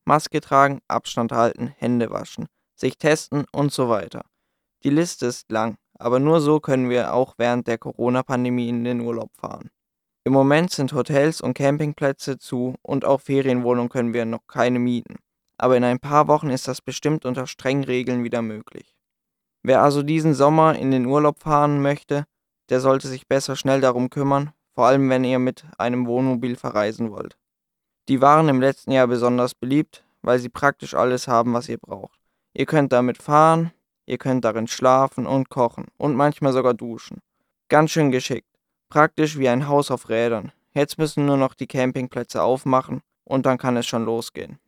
Maske tragen, Abstand halten, Hände waschen, sich testen und so weiter. Die Liste ist lang, aber nur so können wir auch während der Corona-Pandemie in den Urlaub fahren. Im Moment sind Hotels und Campingplätze zu und auch Ferienwohnungen können wir noch keine mieten. Aber in ein paar Wochen ist das bestimmt unter strengen Regeln wieder möglich. Wer also diesen Sommer in den Urlaub fahren möchte, der sollte sich besser schnell darum kümmern, vor allem wenn ihr mit einem Wohnmobil verreisen wollt. Die waren im letzten Jahr besonders beliebt, weil sie praktisch alles haben, was ihr braucht. Ihr könnt damit fahren, ihr könnt darin schlafen und kochen und manchmal sogar duschen. Ganz schön geschickt. Praktisch wie ein Haus auf Rädern. Jetzt müssen nur noch die Campingplätze aufmachen und dann kann es schon losgehen.